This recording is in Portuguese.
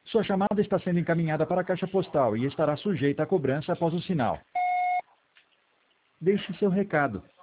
Sua chamada está sendo encaminhada para a caixa postal e estará sujeita a cobrança após o sinal. Deixe seu recado.